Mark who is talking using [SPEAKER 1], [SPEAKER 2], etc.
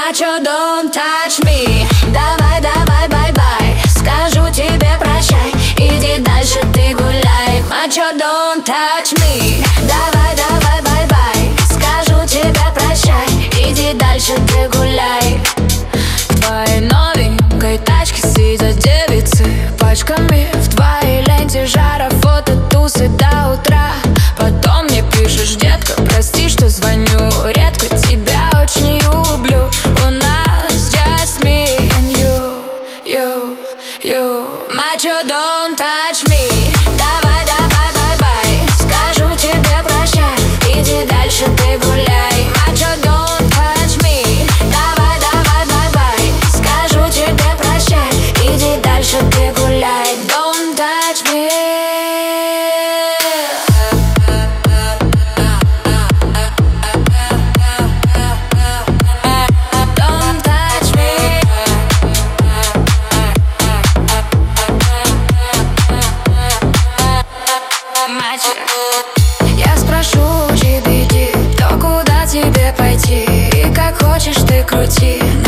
[SPEAKER 1] Macho, don't touch me. Давай, давай, бай-бай, скажу тебе прощай, иди дальше ты гуляй. Macho, don't touch me. Давай, давай, бай-бай, скажу тебе прощай, иди дальше ты гуляй. В твоей новенькой тачке сидят девицы пачками, в твоей ленте жара, фото, тусы до утра. Потом мне пишешь: детка, прости, что звоню редко, тебя очень люблю. У нас just me and you. Macho, don't touch me. Давай, давай, бай-бай, скажу тебе прощай, иди дальше ты гуляй. Macho, don't touch me. Давай, давай, бай-бай, скажу тебе прощай, иди дальше ты гуляй. Don't touch me. Я спрошу GBD, то куда тебе пойти, и как хочешь ты крути.